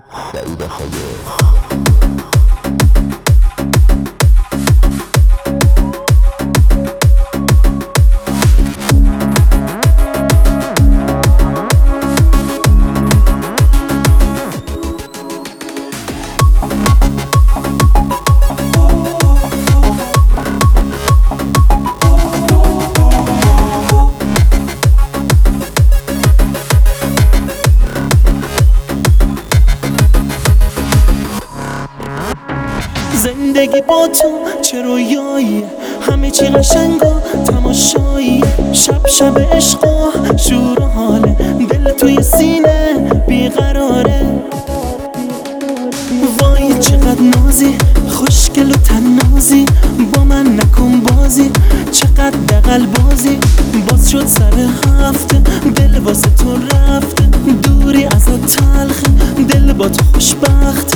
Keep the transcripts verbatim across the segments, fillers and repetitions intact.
سعید خاگه. زندگی با تو چه رویایی، همه چی قشنگ و تماشایی، شب شب عشق و شور و حاله، دل توی سینه بیقراره. وای چقدر نازی، خوشگل و تنازی، با من نکن بازی، چقدر دقل بازی. باز شد سر هفته، دل واسه تو رفته، دوری ازت تلخ، دل با تو خوشبخت.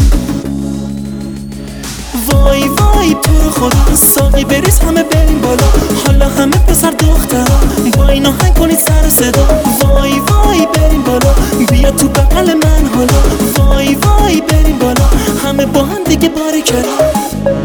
وای وای تو رو خدا، ساقی بریز همه بریم بالا، حالا همه پسر دختر با این آهنگ کنید سر صدا. وای وای بریم بالا، بیا تو بغل من حالا، وای وای بریم بالا، همه با هم دیگه باریکلا.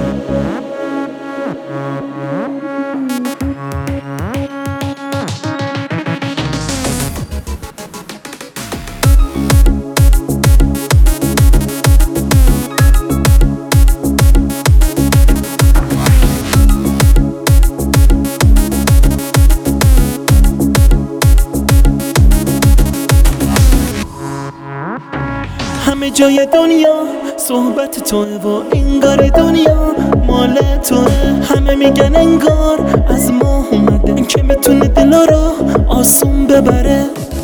همه جای دنیا صحبت توه و انگار دنیا مال توه. همه میگن انگار از ما اومده که میتونه دلا رو آسون ببره.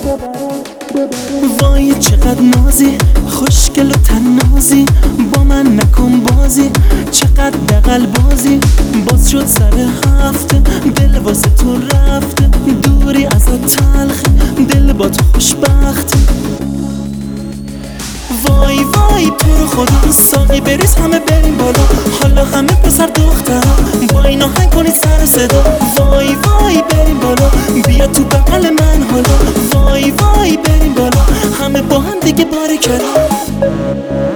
وای چقدر نازی، خوشگل و تنازی، با من نکن بازی، چقدر دقل بازی. باز شد سر هفته، دل واسه تو رفته، دوری ازت تلخ، دل با تو خوشبخت. وای وای تو رو خدا، ساقی بریز همه بریم بالا، حالا همه پسر دختر با این آهنگ کنید سر صدا. وای وای بریم بالا، بیا تو بغل من حالا، وای وای بریم بالا، همه با هم دیگه باریکلا.